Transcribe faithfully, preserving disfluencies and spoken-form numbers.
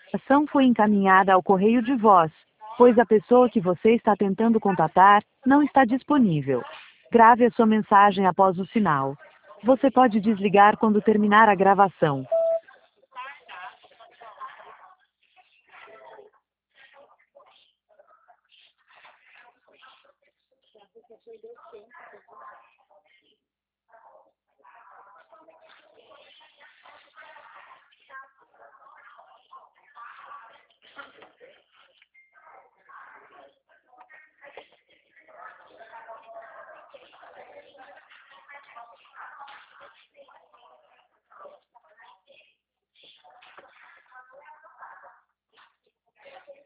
A ação foi encaminhada ao correio de voz, pois a pessoa que você está tentando contatar não está disponível. Grave a sua mensagem após o sinal. Você pode desligar quando terminar a gravação.